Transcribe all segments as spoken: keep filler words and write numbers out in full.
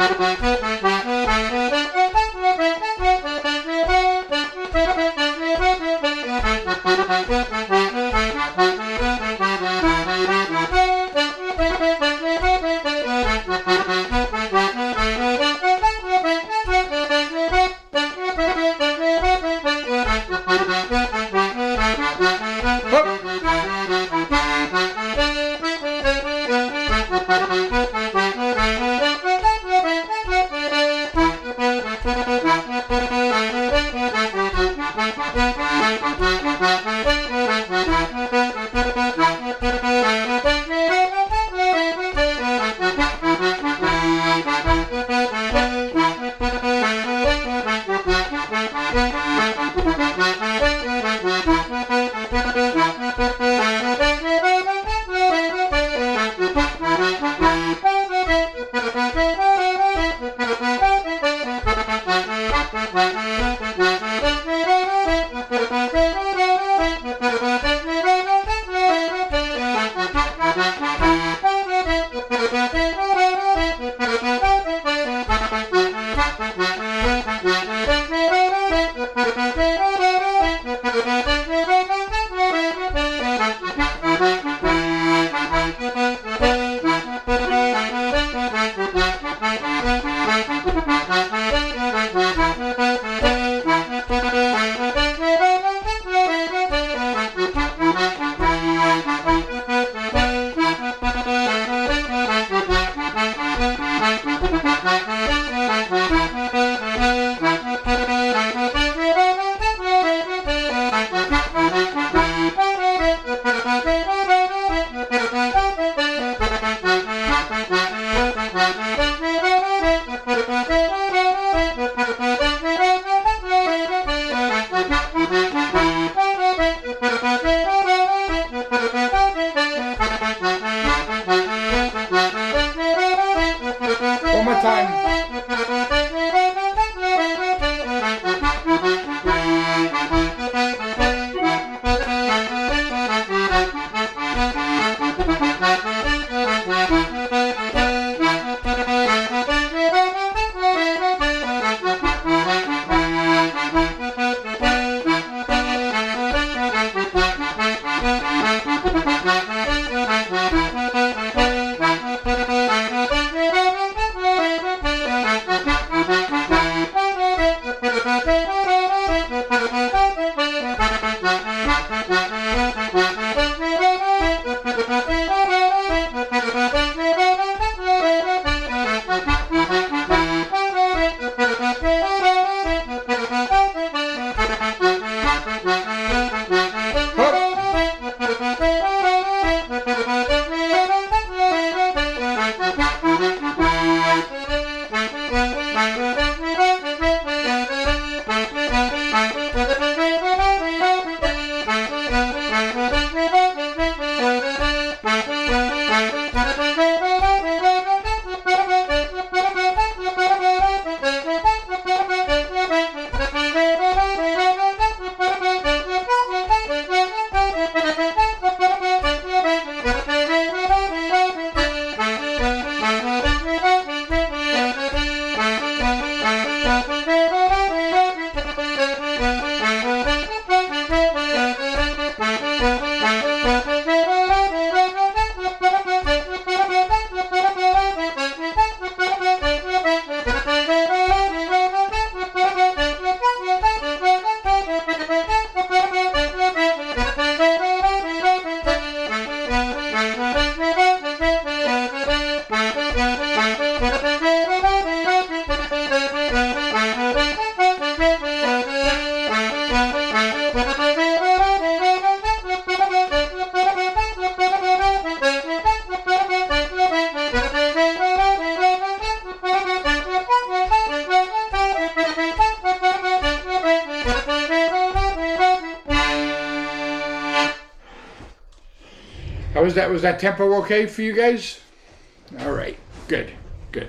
How was that? Was that tempo okay for you guys? All right, good, good.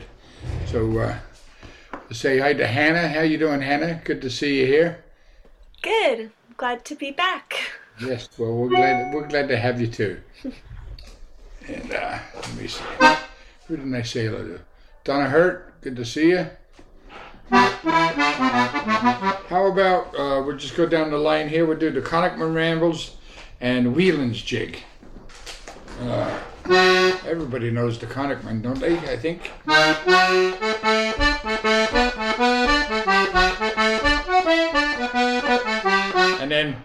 So uh, say hi to Hannah. How you doing, Hannah? Good to see you here. Good. Glad to be back. Yes. Well, we're glad we're glad to have you too. And uh, let me see. Who didn't I say hello to? Donna Hurt. Good to see you. How about, uh, we'll just go down the line here. We'll do the Connachtman Rambles and Whelan's Jig. Uh, everybody knows the Connachtman, don't they? I think. And then...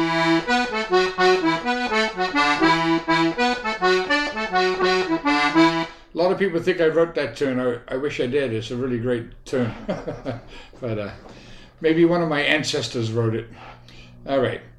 A lot of people think I wrote that tune. I, I wish I did. It's a really great tune. But uh, maybe one of my ancestors wrote it. All right.